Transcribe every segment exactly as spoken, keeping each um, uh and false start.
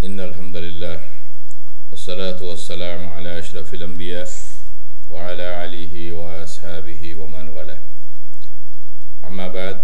إن الحمد لله والصلاة والسلام على أشرف الأنبياء وعلى آله وأصحابه ومن والاه. أما بعد,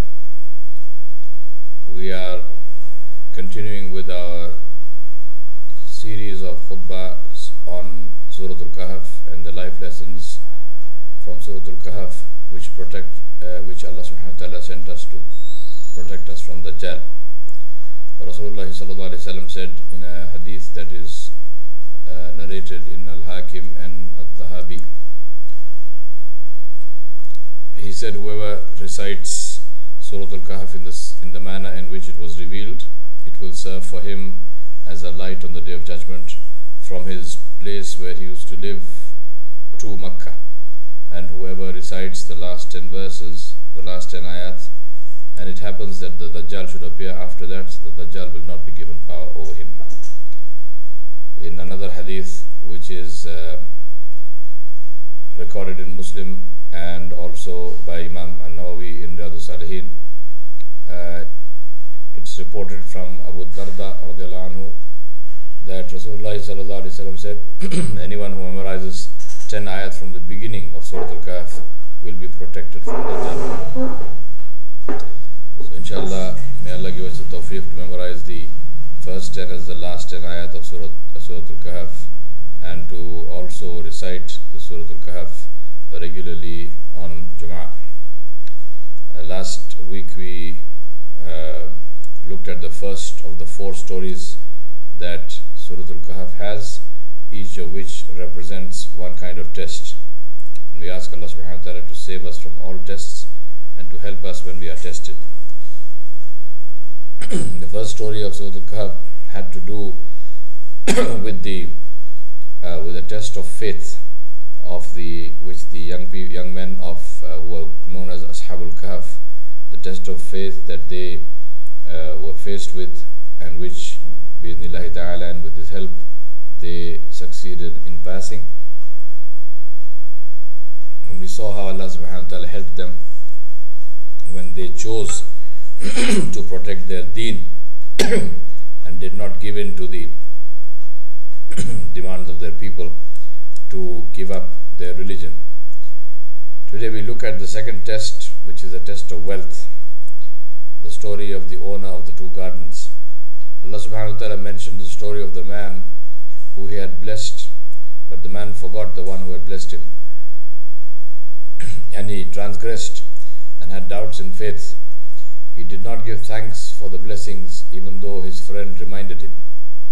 we are continuing with our series of khutbah on Surah Al-Kahf and the life lessons from Surah Al-Kahf which protect, uh, which Allah subhanahu wa ta'ala sent us to protect us from Dajjal. Rasulullah sallallahu alaihi wasallam said in a hadith that is uh, narrated in Al-Hakim and Al-Dhahabi, he said, whoever recites Surah Al-Kahf in, this, in the manner in which it was revealed, it will serve for him as a light on the Day of Judgment from his place where he used to live to Makkah. And whoever recites the last ten verses, the last ten ayat, and it happens that the Dajjal should appear after that, the Dajjal will not be given power over him. In another hadith, which is uh, recorded in Muslim and also by Imam An-Nawawi in Riyadh al-Salihin, uh, it's reported from Abu Darda radiallahu anhu that Rasulullah sallallahu alaihi wasallam said, anyone who memorizes ten ayat from the beginning of Surah Al-Kahf will be protected from Dajjal. So inshallah, may Allah give us the tawfiq to memorize the first ten as the last ten ayat of Surah, uh, Surah Al-Kahf, and to also recite the Surah Al-Kahf regularly on Jum'ah. Uh, last week we uh, looked at the first of the four stories that Surah Al-Kahf has, each of which represents one kind of test. And we ask Allah subhanahu wa ta'ala to save us from all tests and to help us when we are tested. The first story of Surah Al-Kahf had to do with the uh, with the test of faith of the which the young pe young men of uh, who were known as Ashabul Kahf, the test of faith that they uh, were faced with, and which bi'idhnillahi ta'ala and with his help they succeeded in passing. And we saw how Allah subhanahu wa ta'ala helped them when they chose to protect their deen and did not give in to the demands of their people to give up their religion. Today we look at the second test, which is a test of wealth, the story of the owner of the two gardens. Allah subhanahu wa ta'ala mentioned the story of the man who he had blessed, but the man forgot the one who had blessed him, and he transgressed and had doubts in faith. He did not give thanks for the blessings even though his friend reminded him.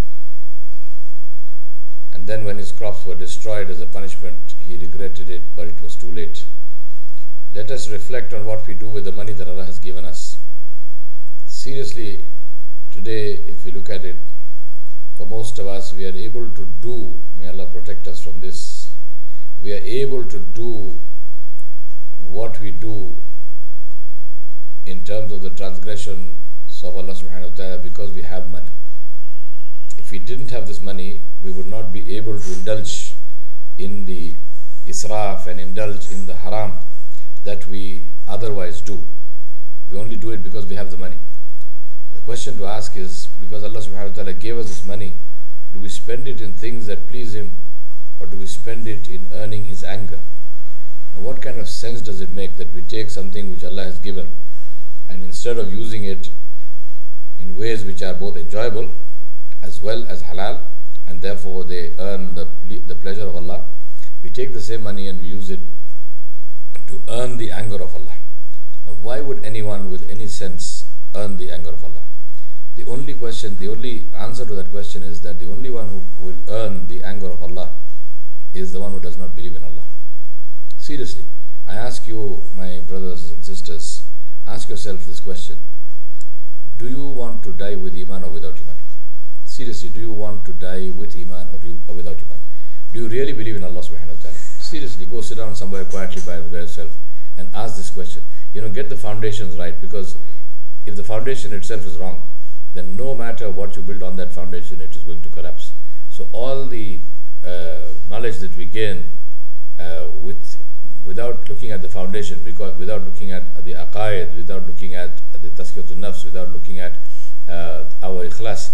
And then when his crops were destroyed as a punishment, he regretted it, but it was too late. Let us reflect on what we do with the money that Allah has given us. Seriously, today if we look at it, for most of us, we are able to do, may Allah protect us from this, we are able to do what we do in terms of the transgression of Allah subhanahu wa ta'ala because we have money. If we didn't have this money, we would not be able to indulge in the israf and indulge in the haram that we otherwise do. We only do it because we have the money. The question to ask is, because Allah subhanahu wa ta'ala gave us this money, do we spend it in things that please Him, or do we spend it in earning His anger? Now, what kind of sense does it make that we take something which Allah has given, and instead of using it in ways which are both enjoyable as well as halal, and therefore they earn the, the pleasure of Allah, we take the same money and we use it to earn the anger of Allah. Now, why would anyone with any sense earn the anger of Allah? The only question, the only answer to that question is that the only one who will earn the anger of Allah is the one who does not believe in Allah. Seriously, I ask you, my brothers and sisters, ask yourself this question: do you want to die with Iman or without Iman? Seriously, do you want to die with Iman or, do you, or without Iman? Do you really believe in Allah subhanahu wa ta'ala? Seriously, go sit down somewhere quietly by yourself and ask this question. You know, get the foundations right, because if the foundation itself is wrong, then no matter what you build on that foundation, it is going to collapse. So all the uh, knowledge that we gain uh, with without looking at the foundation, because without looking at the aqaid, without looking at the tazkiyatun nafs, without looking at uh, our ikhlas,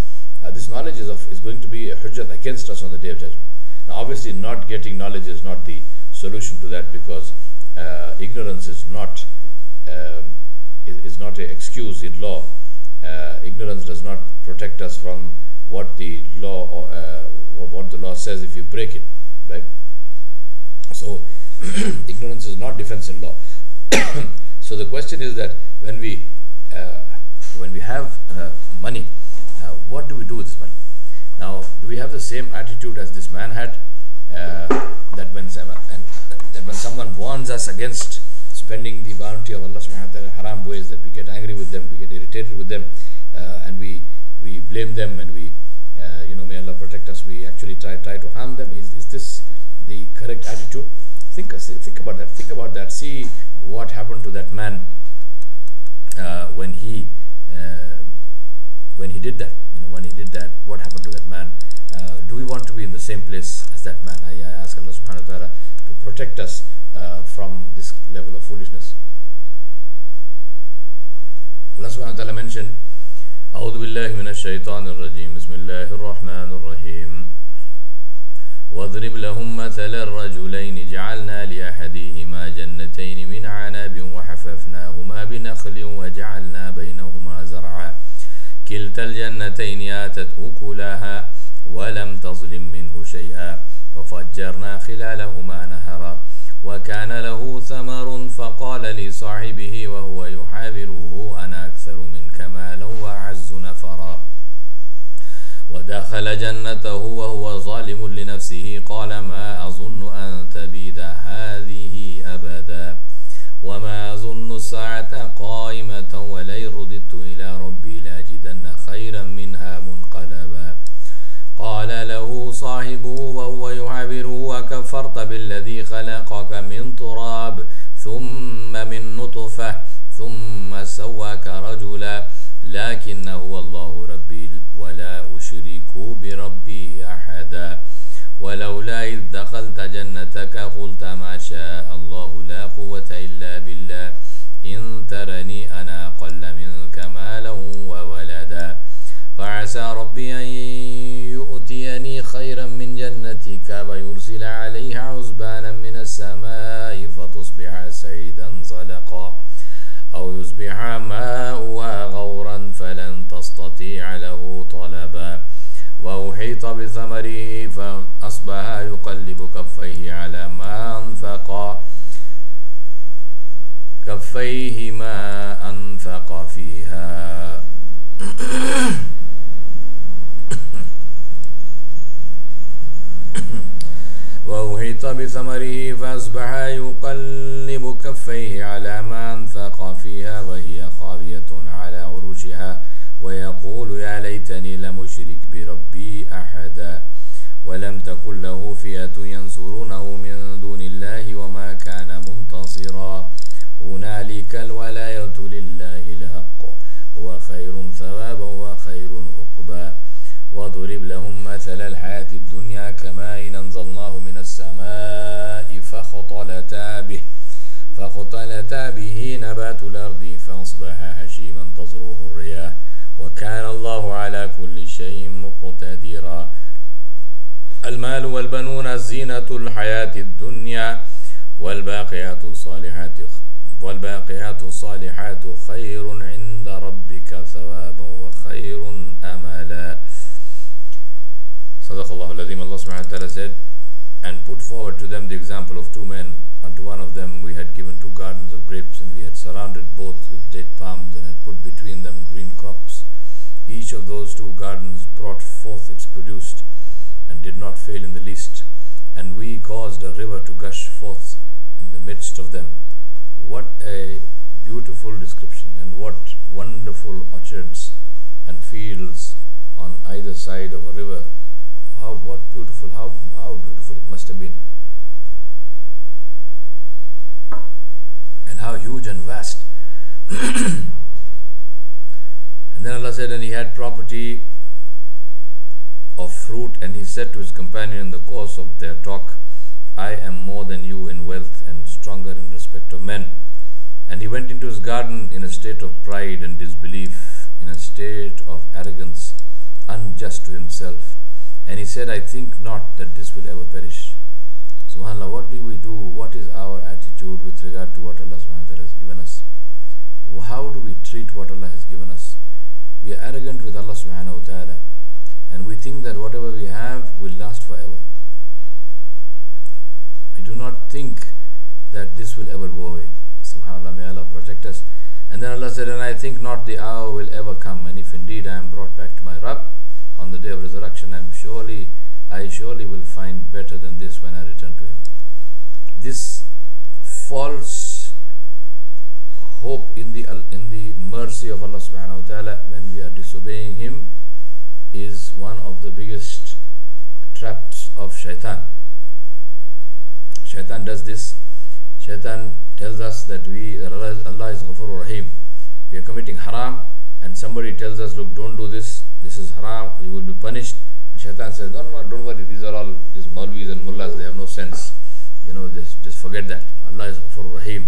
uh, this knowledge is, of, is going to be a hujjat against us on the Day of Judgment. Now obviously not getting knowledge is not the solution to that, because uh, ignorance is not um, is, is not an excuse in law. Uh, ignorance does not protect us from what the law or uh, what the law says if you break it, right? So ignorance is not defense in law. So the question is that when we uh, when we have uh, money, uh, what do we do with this money? Now, do we have the same attitude as this man had? Uh, that when someone, and that when someone warns us against spending the bounty of Allah subhanahu wa ta'ala haram ways, that we get angry with them, we get irritated with them, uh, and we we blame them, and we uh, you know, may Allah protect us, we actually try try to harm them. Is is this the correct attitude? Think think about that. Think about that. See what happened to that man uh, when he uh, when he did that. You know, when he did that, what happened to that man? Uh, do we want to be in the same place as that man? I, I ask Allah subhanahu wa ta'ala to protect us uh, from this level of foolishness. Allah subhanahu wa ta'ala mentioned, أعوذ بالله من الشيطان الرجيم بسم الله الرحمن الرحيم واضرب لهم مثل الرجلين جعلنا لأحدهما جنتين من عنب وحففناهما بنخل وجعلنا بينهما زرعا كلتا الجنتين آتت أكلها ولم تظلم منه شيئا وفجرنا خلالهما نهرا وكان له ثمر فقال لصاحبه وهو يحاوره أنا أكثر منك مالا وأعز نفرا ودخل جنته وهو ظالم لنفسه قال ما أظن أن تبيد هذه أبدا وما أظن الساعة قائمة ولئن رددت إلى ربي لأجدن خيرا منها منقلبا قال له صاحبه وهو يحاوره وكفرت بالذي خلقك من تراب ثم من نطفة ثم سواك رجلا لكن هو الله ربي ولا أشرك بربي أحدا ولولا إذ دخلت جنتك قلت ما شاء الله لا قوة إلا بالله إن ترني أنا أقل منك مالا وولدا فعسى ربي أن يؤتيني خيرا من جنتك ويرسل عليها عزبانا من السماء فتصبح سعيدا زلقا أو يصبح ماؤها غورا فلن تستطيع له طلبا وأحيط بثمره فأصبح يقلب كفيه على ما أنفق كفيه ما أنفق فيها وأحيط بثمره فأصبح يقلب كفيه على ما أنفق فيها وهي خاوية على عروشها ويقول يا ليتني لم أشرك بربي أحدا ولم تكن له فئة ينصرونه من دون الله وما كان منتصرا هنالك الولاية لله الحق هو خير ثوابا وخير عقبا واضرب لهم مثل الحياة الدنيا كماء أنزلناه من السماء فاختلطا به فاختلطا به نبات الأرض فأصبح هشيما تذروه الرياح وكان الله على كل شيء مقتدرا المال والبنون زينة الحياة الدنيا والباقيات الصالحات والباقيات الصالحات خير عند ربك ثوابا وخير أملا. صدق الله العظيم. Allah subhanahu wa ta'ala said, and put forward to them the example of two men. Unto one of them we had given two gardens of grapes, and we had surrounded both with date palms, and had put between them green crops. Each of those two gardens brought forth its produce, and did not fail in the least. And we caused a river to gush forth in the midst of them. What a beautiful description, and what wonderful orchards and fields on either side of a river. How what beautiful, how how beautiful it must have been. And how huge and vast. And then Allah said, and he had property of fruit, and he said to his companion in the course of their talk, I am more than you in wealth and stronger in respect of men. And he went into his garden in a state of pride and disbelief, in a state of arrogance, unjust just to himself, and he said, I think not that this will ever perish. SubhanAllah, what do we do? What is our attitude with regard to what Allah subhanahu wa ta'ala has given us? How do we treat what Allah has given us? We are arrogant with Allah subhanahu wa ta'ala, and we think that whatever we have will last forever. We do not think that this will ever go away. SubhanAllah, may Allah protect us. And then Allah said, and I think not the hour will ever come, and if indeed I am brought back to my Rabb on the day of resurrection, I am surely, I surely will find better than this when I return to Him. This false hope in the in the mercy of Allah subhanahu wa ta'ala when we are disobeying Him is one of the biggest traps of shaitan. Shaitan does this. Shaitan tells us that we that Allah, Allah is Ghafur Rahim. We are committing haram, and somebody tells us, look, don't do this, this is haram, you will be punished. And Shaitan says, no, no, don't worry, these are all these Maulvis and Mullahs, they have no sense. You know, just, just forget that. Allah is Ghafur Rahim.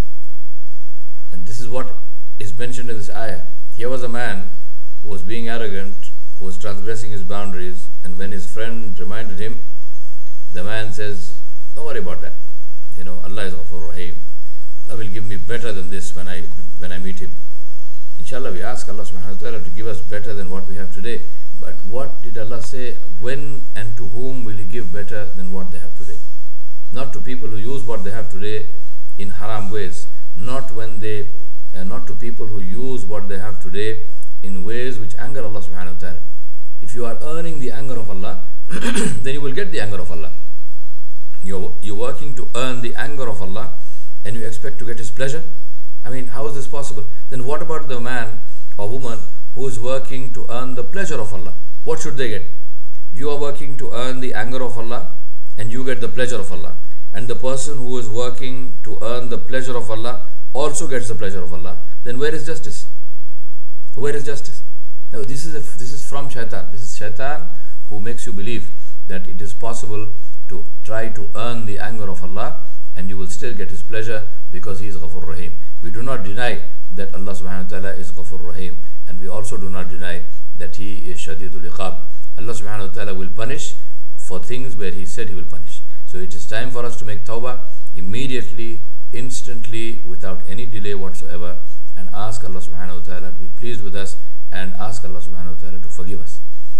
And this is what is mentioned in this ayah. Here was a man who was being arrogant, who was transgressing his boundaries, and when his friend reminded him, the man says, don't worry about that. You know, Allah is Ghafur Rahim. Allah will give me better than this when I when I meet Him. Inshallah, we ask Allah subhanahu wa ta'ala to give us better than what we have today. But what did Allah say? When and to whom will He give better than what they have today? Not to people who use what they have today in haram ways. Not when they, uh, not to people who use what they have today in ways which anger Allah subhanahu wa ta'ala. If you are earning the anger of Allah, then you will get the anger of Allah. You're, you're working to earn the anger of Allah, and you expect to get His pleasure? I mean, how is this possible? Then what about the man or woman who is working to earn the pleasure of Allah? What should they get? You are working to earn the anger of Allah, and you get the pleasure of Allah. And the person who is working to earn the pleasure of Allah also gets the pleasure of Allah. Then where is justice? Where is justice? Now, this is, a, this is from shaitan. This is shaitan who makes you believe that it is possible to try to earn the anger of Allah, and you will still get His pleasure because He is Ghafur Rahim. We do not deny that Allah subhanahu wa ta'ala is Ghafur Rahim, and we also do not deny that He is Shadidul Iqab. Allah subhanahu wa ta'ala will punish for things where He said He will punish. So it is time for us to make tawbah immediately, instantly, without any delay whatsoever, and ask Allah subhanahu wa ta'ala to be pleased with us, and ask Allah subhanahu wa ta'ala to forgive us.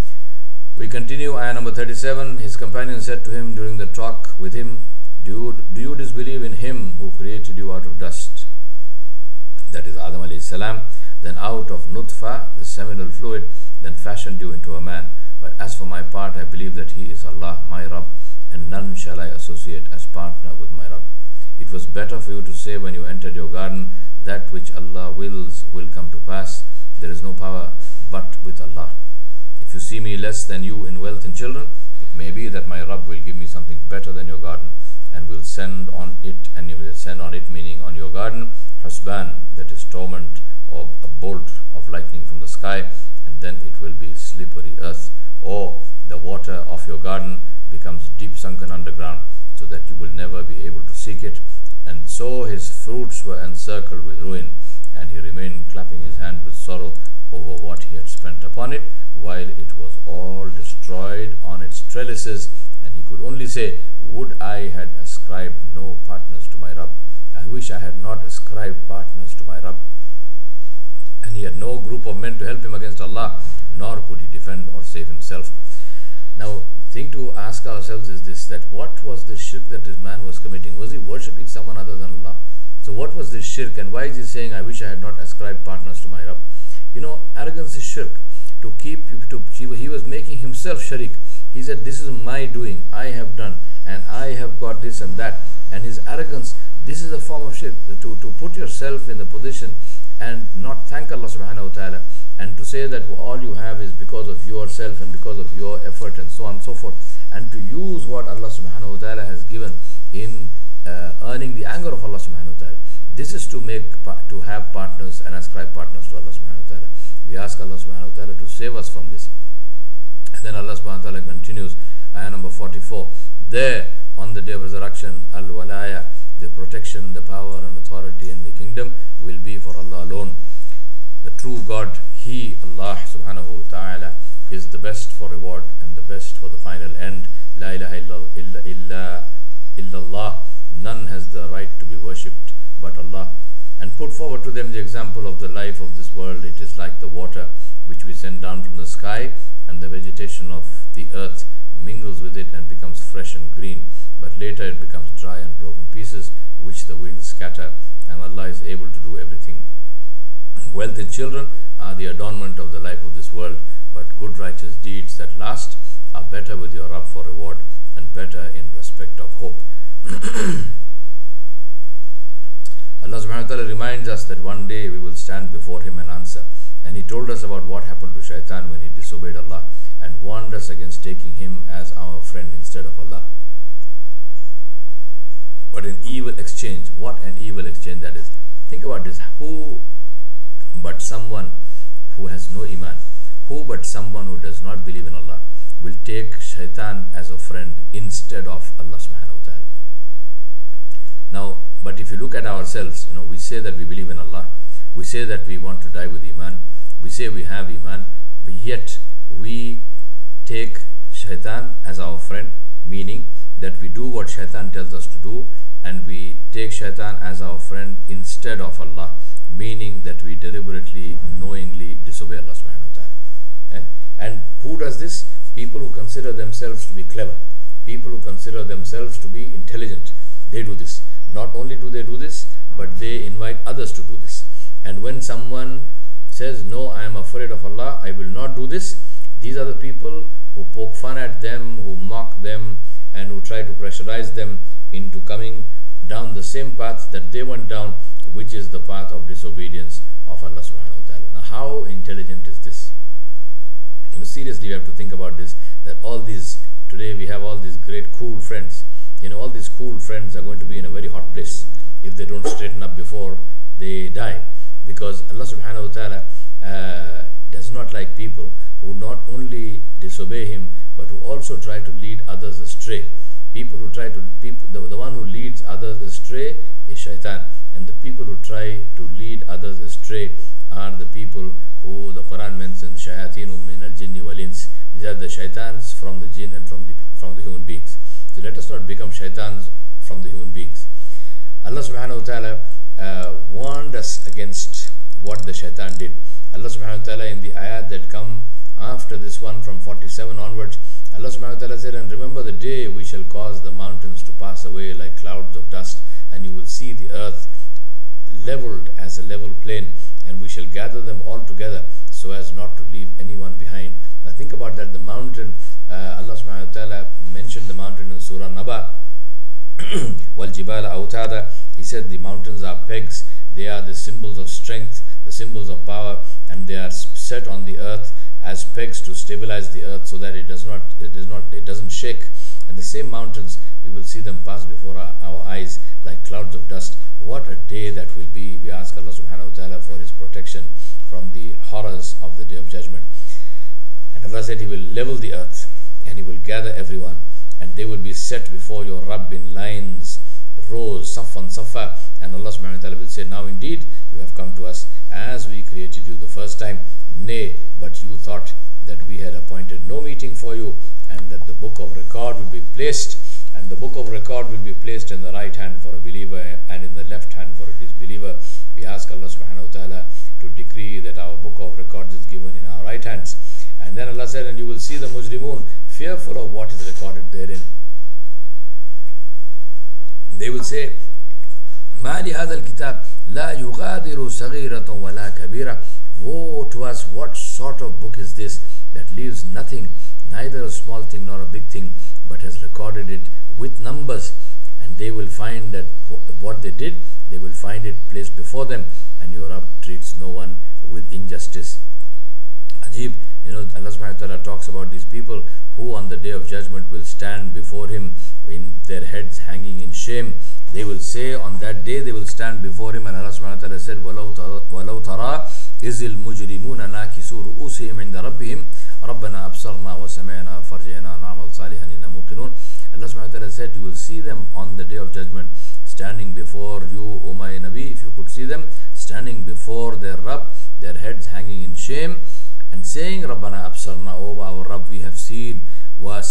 We continue, ayah number thirty-seven. His companion said to him during the talk with him, do you, do you disbelieve in Him who created you out of dust? That is Adam alayhi salam. Then out of nutfa, the seminal fluid, then fashioned you into a man. But as for my part, I believe that He is Allah, my Rabb, and none shall I associate as partner with my Rabb. It was better for you to say when you entered your garden, that which Allah wills will come to pass. There is no power but with Allah. If you see me less than you in wealth and children, it may be that my Rabb will give me something better than your garden, and will send on it, and He will send on it, meaning on your garden, husban, that is torment, or a bolt of lightning from the sky, and then it will be slippery earth, or the water of your garden becomes deep sunken underground, so that you will never be able to seek it. And so his fruits were encircled with ruin, and he remained clapping his hand with sorrow over what he had spent upon it, while it was all destroyed on its trellises, and he could only say, would I had ascribed no partners to my Rabb. I wish I had not ascribed partners to my Rabb. And he had no group of men to help him against Allah, nor could he defend or save himself. Now, thing to ask ourselves is this, that what was the shirk that this man was committing? Was he worshipping someone other than Allah? So what was this shirk, and why is he saying, I wish I had not ascribed partners to my Rabb? You know, arrogance is shirk. To keep, to, he was making himself sharik. He said, this is my doing, I have done, and I have got this and that. And his arrogance, this is a form of shirk. To, to put yourself in the position and not thank Allah subhanahu wa ta'ala, and to say that all you have is because of yourself and because of your effort and so on and so forth, and to use what Allah subhanahu wa ta'ala has given in uh, earning the anger of Allah subhanahu wa ta'ala. This is to make, to have partners and ascribe partners to Allah subhanahu wa ta'ala. We ask Allah subhanahu wa ta'ala to save us from this. And then Allah subhanahu wa ta'ala continues, ayah number forty-four. There, on the day of resurrection, al-walaya, the protection, the power and authority and the kingdom will be for Allah alone. The true God, He, Allah subhanahu wa ta'ala, is the best for reward and the best for the final end. La ilaha illa illa illa illallah. None has the right to be worshipped but Allah. And put forward to them the example of the life of this world. It is like the water which we send down from the sky, and the vegetation of the earth mingles with it and becomes fresh and green, but later it becomes dry and broken pieces which the winds scatter, and Allah is able to do everything. Wealth and children are the adornment of the life of this world, but good righteous deeds that last are better with your Rabb for reward and better in respect of hope. Allah subhanahu wa ta'ala reminds us that one day we will stand before Him and answer. And He told us about what happened to Shaitan when he disobeyed Allah and warned us against taking him as our friend instead of Allah. What an evil exchange. What an evil exchange that is. Think about this. Who but someone who has no iman, who but someone who does not believe in Allah will take Shaitan as a friend instead of Allah subhanahu wa ta'ala? Now, but if you look at ourselves, you know, we say that we believe in Allah, we say that we want to die with iman, we say we have iman, but yet we take Shaitan as our friend, meaning that we do what Shaitan tells us to do, and we take Shaitan as our friend instead of Allah, meaning that we deliberately, knowingly disobey Allah subhanahu wa ta'ala. Eh? And who does this? People who consider themselves to be clever, people who consider themselves to be intelligent, they do this. Not only do they do this, but they invite others to do this. And when someone says, no, I am afraid of Allah, I will not do this, these are the people who poke fun at them, who mock them, and who try to pressurize them into coming down the same path that they went down, which is the path of disobedience of Allah subhanahu wa ta'ala. Now, how intelligent is this? You know, seriously, we have to think about this, that all these, today we have all these great cool friends. You know, all these cool friends are going to be in a very hot place if they don't straighten up before they die. Because Allah subhanahu wa ta'ala uh, does not like people who not only disobey Him, but who also try to lead others astray. People who try to, people, the, the one who leads others astray is Shaitan. And the people who try to lead others astray are the people who the Quran mentions, Shayatinum min al-jinni wal-ins. These are the shaitans from the jinn and from the, from the human beings. So let us not become shaitans from the human beings. Allah subhanahu wa ta'ala uh, warned us against what the shaitan did. Allah subhanahu wa ta'ala in the ayat that come after this one from forty-seven onwards, Allah subhanahu wa ta'ala said, and remember the day we shall cause the mountains to pass away like clouds of dust, and you will see the earth leveled as a level plain, and we shall gather them all together so as not to leave anyone behind. Now think about that, the mountain, uh, Allah subhanahu wa ta'ala mentioned the mountain in Surah Naba, wal jibala awtada. He said the mountains are pegs, they are the symbols of strength, the symbols of power, and they are set on the earth as pegs to stabilize the earth so that it does not, it does not, it doesn't shake. And the same mountains, we will see them pass before our, our eyes like clouds of dust. What a day that will be. We ask Allah subhanahu wa ta'ala for His protection from the horrors of the Day of Judgment. And Allah said He will level the earth and He will gather everyone, and they will be set before your Rabb in lines, rows, saffan safa, and Allah subhanahu wa ta'ala will say, now indeed you have come to us as we created you the first time. Nay, but you thought that we had appointed no meeting for you, and that the book of record will be placed, and the book of record will be placed in the right hand for a believer and in the left hand for a disbeliever. We ask Allah subhanahu wa ta'ala to decree that our book of records is given in our right hands. And then Allah said, and you will see the mujrimun fearful of what is recorded therein. They will say, Ma li hadha al-kitab la yughadiru saghiratan wa la kabira. Woe to us, what sort of book is this that leaves nothing, neither a small thing nor a big thing, but has recorded it with numbers. And they will find that what they did, they will find it placed before them, and your Rabb treats no one with injustice. Ajib, you know, Allah subhanahu wa ta'ala talks about these people who on the Day of Judgment will stand before Him in their heads hanging in shame. They will say on that day, they will stand before Him, and Allah subhanahu wa ta'ala said, وَلَوْ تَرَى إِذِ الْمُجْرِمُونَ نَاكِسُوا رُؤُوسِهِمْ عِنْدَ رَبِّهِمْ رَبَّنَا أَبْصَرْنَا وَسَمِعْنَا فَارْجِعْنَا نَعْمَلْ صَالِحًا إِنَّا مُوقِنُونَ. Allah subhanahu wa ta'ala said, you will see them on the Day of Judgment standing before you, O my Nabi, if you could see them standing before their Rabb, their heads hanging in shame, and saying, Rabbana Absarna, O our Rabb,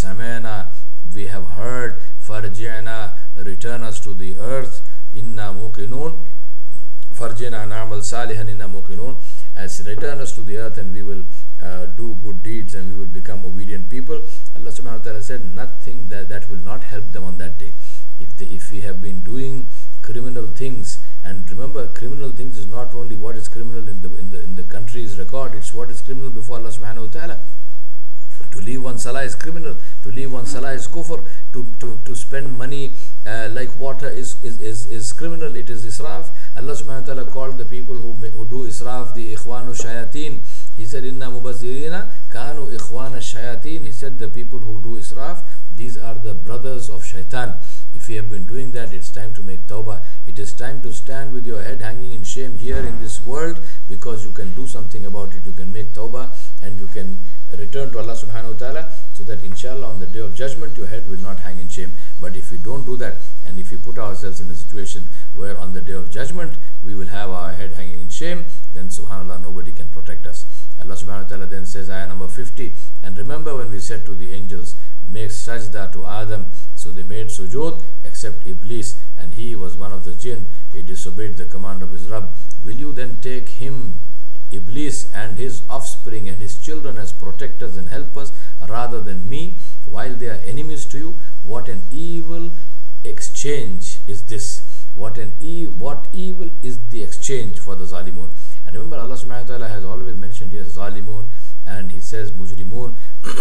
samena, we have heard, farji'na, return us to the earth, inna muqinun, farjina na'mal salihan inna muqinun, as return us to the earth and we will uh, do good deeds and we will become obedient people. Allah subhanahu wa ta'ala said nothing that, that will not help them on that day. If they, if we have been doing criminal things, and remember, criminal things is not only what is criminal in the in the in the country's record, it's what is criminal before Allah subhanahu wa ta'ala. To leave one salah is criminal, to leave one salah is kufr, to, to, to spend money uh, like water is, is, is, is criminal, it is israf. Allah subhanahu wa ta'ala called the people who, who do israf the ikhwanu shayateen. He said, Inna mubazirina kanu ikhwana shayateen. He said the people who do israf, these are the brothers of shaitan. If you have been doing that, it's time to make tawbah. It is time to stand with your head hanging in shame here in this world, because you can do something about it. You can make tawbah and you can return to Allah subhanahu wa ta'ala, so that inshallah on the day of judgment your head will not hang in shame. But if we don't do that, and if we put ourselves in a situation where on the day of judgment we will have our head hanging in shame, then subhanallah, nobody can protect us. Allah subhanahu wa ta'ala then says, ayah number fifty, and remember when we said to the angels, make sajda to Adam, so they made sujood except Iblis, and he was one of the jinn, he disobeyed the command of his Rabb. Will you then take him, Iblis, and his offspring and his children as protectors and helpers rather than me, while they are enemies to you? What an evil exchange is this. What an e what evil is the exchange for the zalimun. And remember, Allah subhanahu wa ta'ala has always mentioned here zalimun, and he says mujrimun,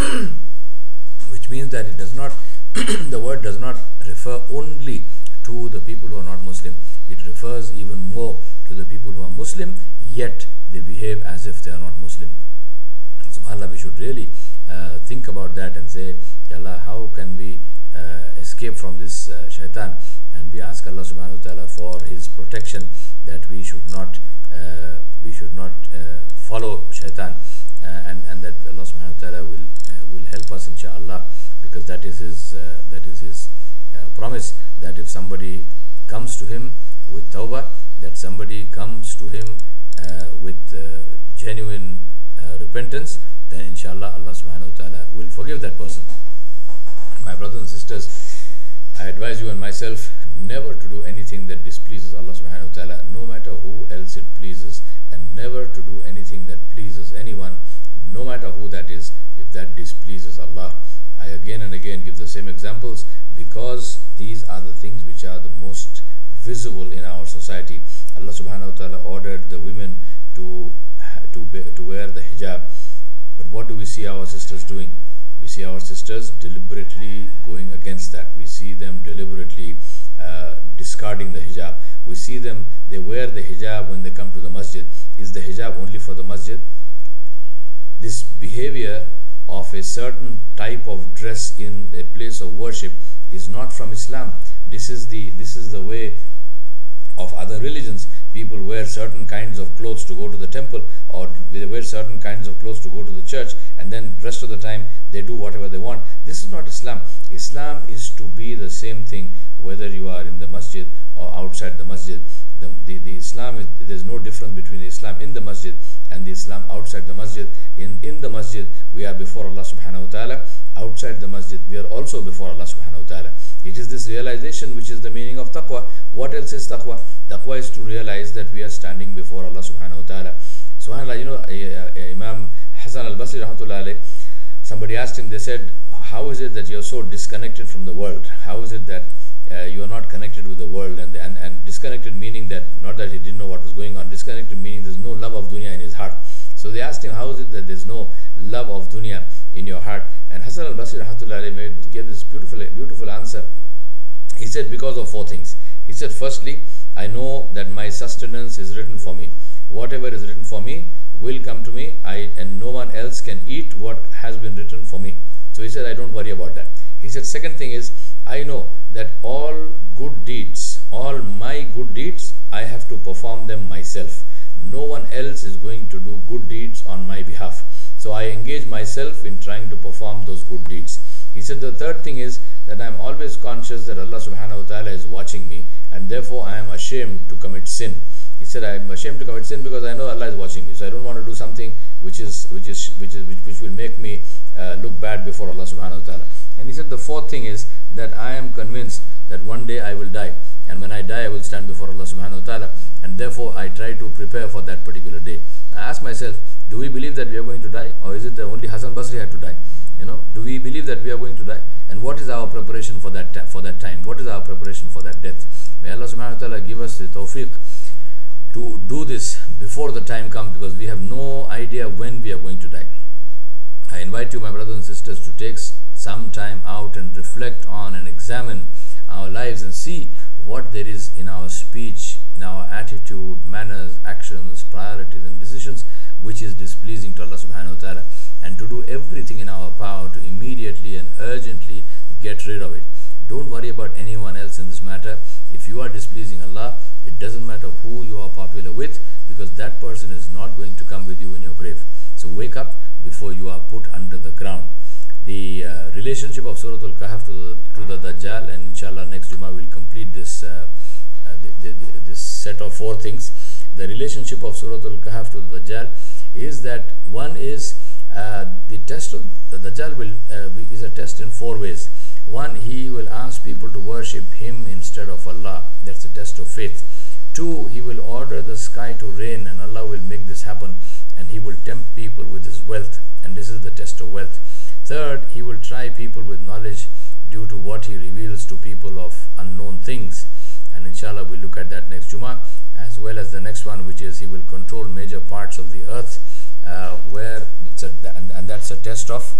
which means that it does not the word does not refer only to the people who are not Muslim. It refers even more to the people who are Muslim, yet they behave as if they are not Muslim. SubhanAllah, we should really uh, think about that and say, Allah, how can we uh, escape from this uh, shaitan? And we ask Allah subhanahu wa ta'ala for his protection, that we should not uh, we should not uh, follow shaitan, uh, and, and that Allah subhanahu wa ta'ala will uh, will help us inshaAllah, because that is his uh, that is his uh, promise, that if somebody comes to him with tawbah, that somebody comes to him uh, with uh, genuine uh, repentance, then inshallah Allah subhanahu wa ta'ala will forgive that person. My brothers and sisters, I advise you and myself never to do anything that displeases Allah subhanahu wa ta'ala, no matter who else it pleases, and never to do anything that pleases anyone, no matter who that is, if that displeases Allah. I again and again give the same examples, because these are the things which are the most visible in our society. Allah subhanahu wa ta'ala ordered the women to to, be, to wear the hijab, but what do we see our sisters doing? We see our sisters deliberately going against that. We see them deliberately uh, discarding the hijab. We see them, they wear the hijab when they come to the masjid. Is the hijab only for the masjid? This behavior of a certain type of dress in a place of worship is not from Islam. This is the this is the way of other religions. People wear certain kinds of clothes to go to the temple, or they wear certain kinds of clothes to go to the church, and then the rest of the time they do whatever they want. This is not Islam. Islam is to be the same thing whether you are in the masjid or outside the masjid. The, the, the Islam is, there's no difference between the Islam in the masjid and the Islam outside the masjid. In, in the masjid we are before Allah subhanahu wa ta'ala. Outside the masjid we are also before Allah subhanahu wa ta'ala. It is this realization which is the meaning of taqwa. What else is taqwa? Taqwa is to realize that we are standing before Allah subhanahu wa ta'ala. SubhanAllah, you know, uh, uh, Imam Hasan al-Basri rahmatullah alayh, somebody asked him, they said, how is it that you are so disconnected from the world? How is it that uh, you are not connected with the world? And, and, and disconnected meaning that, not that he didn't know what was going on, disconnected meaning there's no love of dunya in his heart. So they asked him, how is it that there's no love of dunya in your heart? And Hasan al-Basri rahmatullah alayh made, gave this beautiful, beautiful answer. He said, because of four things. He said, firstly, I know that my sustenance is written for me. Whatever is written for me will come to me, I, and no one else can eat what has been written for me. So he said, I don't worry about that. He said, second thing is, I know that all good deeds, all my good deeds, I have to perform them myself. No one else is going to do good deeds on my behalf. So I engage myself in trying to perform those good deeds. He said, the third thing is that I am always conscious that Allah subhanahu wa ta'ala is watching me, and therefore I am ashamed to commit sin. He said, I am ashamed to commit sin because I know Allah is watching me. So I don't want to do something which is which is which is which, which will make me uh, look bad before Allah subhanahu wa ta'ala. And he said the fourth thing is that I am convinced that one day I will die, and when I die I will stand before Allah subhanahu wa ta'ala, and therefore I try to prepare for that particular day. I ask myself, do we believe that we are going to die, or is it that only Hassan Basri had to die? You know, do we believe that we are going to die? And what is our preparation for that for that time? What is our preparation for that death? May Allah subhanahu wa ta'ala give us the tawfiq to do this before the time comes, because we have no idea when we are going to die. I invite you, my brothers and sisters, to take some time out and reflect on and examine our lives and see what there is in our speech, in our attitude, manners, actions, priorities and decisions which is displeasing to Allah subhanahu wa ta'ala, and to do everything in our power to immediately and urgently get rid of it. Don't worry about anyone else in this matter. If you are displeasing Allah, it doesn't matter who you are popular with, because that person is not going to come with you in your grave. So wake up before you are put under the ground. The uh, relationship of Surah Al-Kahf to the, to the Dajjal, and inshallah next Jummah we will complete this uh, uh, the, the, the, this set of four things. The relationship of Surah Al-Kahf to the Dajjal is that one is uh, the test of the Dajjal will uh, is a test in four ways. One, he will ask people to worship him instead of Allah. That's a test of faith. Two, he will order the sky to rain, and Allah will make this happen, and he will tempt people with his wealth, and this is the test of wealth. Third, he will try people with knowledge due to what he reveals to people of unknown things, and inshallah we'll look at that next Jummah, as well as the next one, which is he will control major parts of the earth, uh, where it's a, and, and that's a test of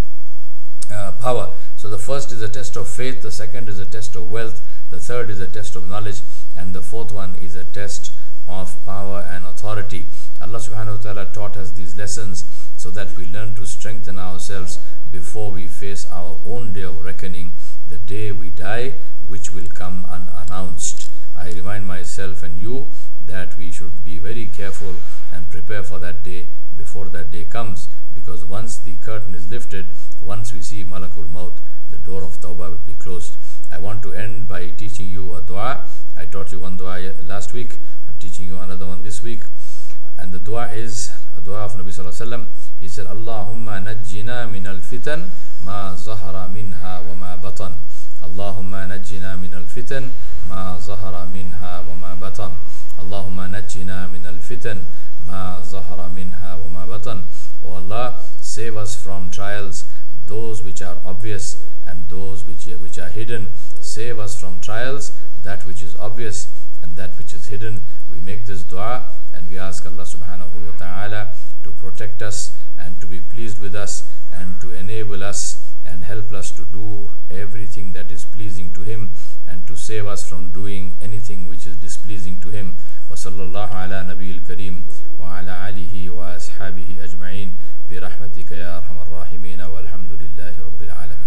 uh, power. So the first is a test of faith, the second is a test of wealth, the third is a test of knowledge, and the fourth one is a test of power and authority. Allah subhanahu wa ta'ala taught us these lessons so that we learn to strengthen ourselves before we face our own day of reckoning, the day we die, which will come unannounced. I remind myself and you that we should be very careful and prepare for that day before that day comes, because once the curtain is lifted, once we see Malakul Maut, the door of Tawbah will be closed. I want to end by teaching you a dua. I taught you one dua last week. I'm teaching you another one this week. And the dua is a dua of Nabi Sallallahu Alaihi Wasallam. He said, Allahumma najjina min al-fitan ma zahara minha wa ma batan. Allahumma najjina min al-fitan ma zahara minha wa ma batan. Allahumma najjina min al-fitan ma zahara minha wa ma batan. O Allah, save us from trials, those which are obvious and those which, which are hidden. Save us from trials, that which is obvious and that which is hidden. We make this dua and we ask Allah subhanahu wa ta'ala to protect us and to be pleased with us and to enable us and help us to do everything that is pleasing to Him, and to save us from doing anything which is displeasing to Him. Wa sallallahu ala nabiyil kareem wa ala alihi wa ashabihi ajma'in bi rahmatika ya arhamar rahimin walhamdulillahi rabbil alamin.